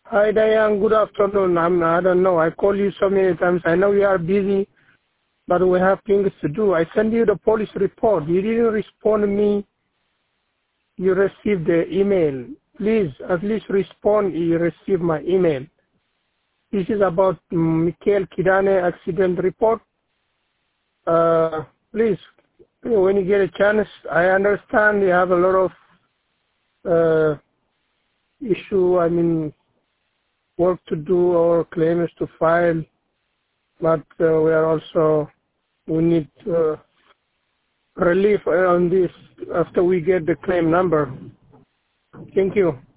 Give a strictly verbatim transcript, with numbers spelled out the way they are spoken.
Hi, Diane. Good afternoon. I'm, I don't know. I call you so many times. I know you are busy, but we have things to do. I sent you the police report. You didn't respond to me. You received the email. Please, at least respond. You received my email. This is about Mikhail Kidane accident report. Uh, please, when you get a chance, I understand you have a lot of uh, issue. I mean, work to do or claims to file, but uh, we are also we need uh, relief on this after we get the claim number. Thank you.